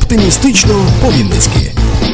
Оптимістично по-вінницьки.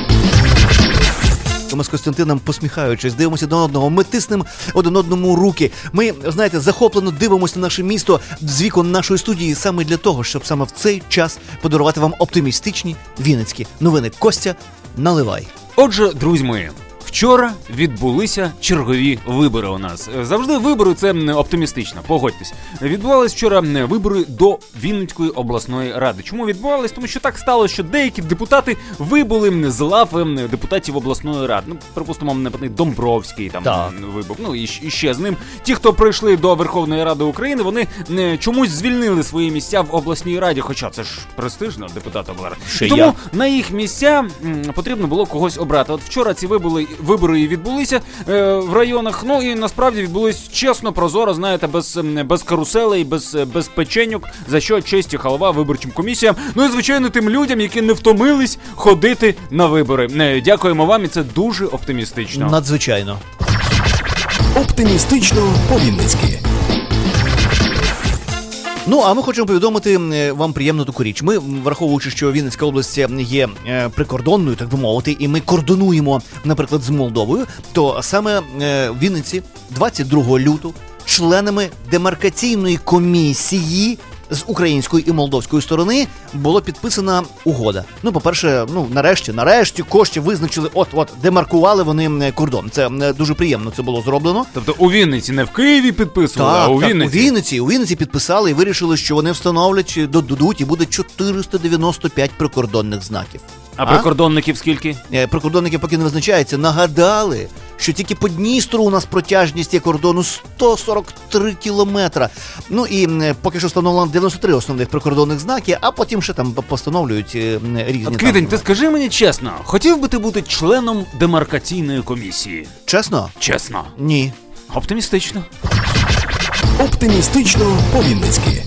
Ми з Костянтином, посміхаючись, дивимося до одного, ми тиснемо один одному руки. Ми, знаєте, захоплено дивимося на наше місто з вікон нашої студії саме для того, щоб саме в цей час подарувати вам оптимістичні вінницькі новини. Костя, наливай. Отже, друзі мої, вчора відбулися чергові вибори у нас. Завжди вибори – це оптимістично, погодьтесь. Відбувались вчора вибори до Вінницької обласної ради. Чому відбувались? Тому що так сталося, що деякі депутати вибули з лав депутатів обласної ради. Ну, припустимо, наприклад, Домбровський там вибув. Ну, і ще з ним. Ті, хто прийшли до Верховної Ради України, вони чомусь звільнили свої місця в обласній раді, хоча це ж престижно, депутат облради. Тому на їх місця потрібно було когось обрати. От вчора ці вибори і відбулися в районах, ну і насправді відбулись чесно, прозоро, знаєте, без каруселей, без печеньок, за що честь і хвала виборчим комісіям, ну і звичайно тим людям, які не втомились ходити на вибори. Дякуємо вам, і це дуже оптимістично. Надзвичайно. Оптимістично по-вінницьки. Ну, а ми хочемо повідомити вам приємну таку річ. Ми, враховуючи, що Вінницька область є прикордонною, так би мовити, і ми кордонуємо, наприклад, з Молдовою, то саме в Вінниці 22 лютого членами демаркаційної комісії з української і молдовської сторони було підписана угода. Ну, по-перше, нарешті кошти визначили, демаркували вони кордон. Це дуже приємно це було зроблено. Тобто у Вінниці, не в Києві підписували, а у Вінниці. У Вінниці підписали і вирішили, що вони встановлять, додадуть, і буде 495 прикордонних знаків. А прикордонників скільки? Прикордонників поки не визначається. Нагадали, що тільки по Дністру у нас протяжність є кордону 143 кілометра. Ну і поки що встановлено 93 основних прикордонних знаки, а потім ще там постановлюють різні. Квітень, ти скажи мені чесно, хотів би ти бути членом демаркаційної комісії? Чесно? Чесно. Ні. Оптимістично. Оптимістично по-вінницьки.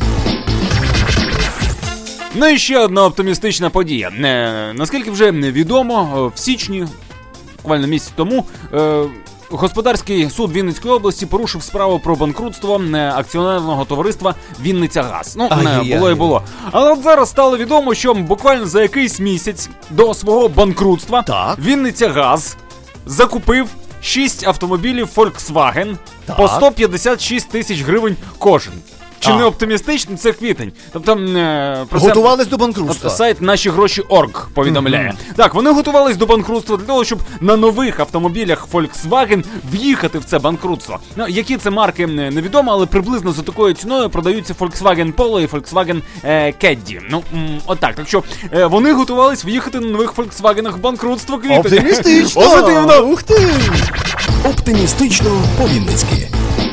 Ну і ще одна оптимістична подія. Наскільки вже відомо, в січні, буквально місяць тому, Господарський суд Вінницької області порушив справу про банкрутство акціонерного товариства «Вінницягаз». Ну, було і було. Але от зараз стало відомо, що буквально за якийсь місяць до свого банкрутства «Вінницягаз» закупив 6 автомобілів Volkswagen по 156 тисяч гривень кожен. Чи не оптимістично, це Квітень. Тобто, готувались до банкрутства. Сайт «Наші-гроші.орг» повідомляє. Так, вони готувались до банкрутства для того, щоб на нових автомобілях Volkswagen в'їхати в це банкрутство. Ну, які це марки, невідомо, але приблизно за такою ціною продаються Volkswagen Polo і Volkswagen Caddy. Ну, отак. Так що вони готувались в'їхати на нових Volkswagenах в банкрутство, Квітень. Оптимістично! Позитивно! Ух ти! Оптимістично по-вінницьки.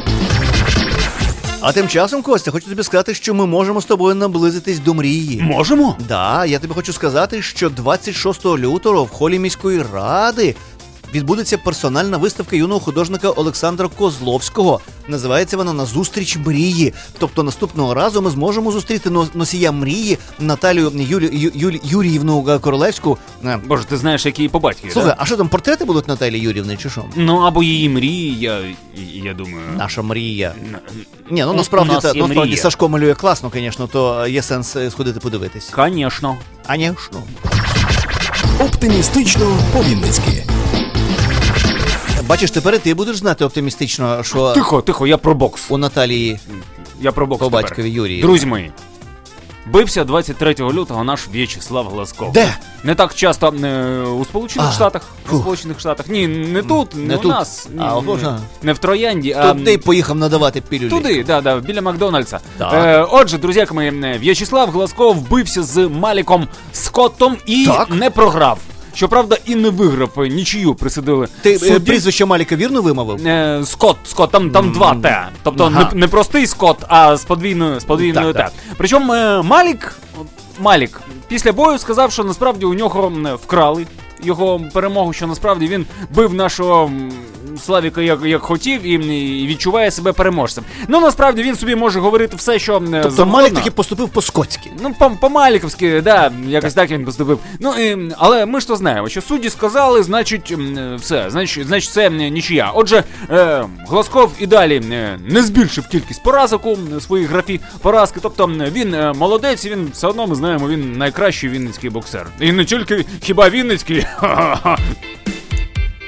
А тим часом, Костя, хочу тобі сказати, що ми можемо з тобою наблизитись до мрії. Можемо? Да, я тобі хочу сказати, що 26 лютого в холі міської ради відбудеться персональна виставка юного художника Олександра Козловського. Називається вона «Назустріч мрії». Тобто наступного разу ми зможемо зустріти носія мрії Наталію Юріївну Королевську. Боже, ти знаєш, які її по батькові, Слухай, да? А що там, портрети будуть Наталії Юріївни, чи що? Ну, або її мрії, я думаю. Наша мрія. Ні, ну насправді Сашко малює класно, звісно, то є сенс сходити подивитись. Конечно. Конечно. Оптимістично по-вінницьки. Бачиш, тепер ти будеш знати оптимістично, що... Тихо, я про бокс. У Наталії я про бокс по батькові Юрії. Друзі мої, бився 23 лютого наш В'ячеслав Глазков. Де? Не так часто у Сполучених Штатах. У Сполучених Штатах. Ні, не тут, не у тут. Нас. Не в Троянді, а... Туди поїхав надавати пілюлі. Туди, біля Макдональдса. Отже, друзі мої, В'ячеслав Глазков бився з Маліком Скоттом і не програв. Щоправда, і не виграв, нічию присудили. Ти прізвище Маліка вірно вимовив? Скотт, там два Т. Тобто не простий Скотт, а з подвійною Т. Причому Малік після бою сказав, що насправді у нього вкрали його перемогу, що насправді він бив нашого Славіка як хотів і відчуває себе переможцем. Ну, насправді, він собі може говорити все, що тобто Малік таки поступив по-скотськи. Ну, по-маліковськи, да, якось так він поступив. Ну, але ми ж то знаємо, що судді сказали, значить, все, значить це нічия. Отже, Глазков і далі не збільшив кількість поразок у своїй графі поразки, тобто він молодець, і він все одно, ми знаємо, він найкращий вінницький боксер. І не тільки, хіба вінницький?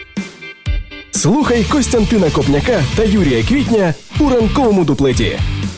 Слухай Костянтина Копняка та Юрія Квітня у ранковому дуплеті.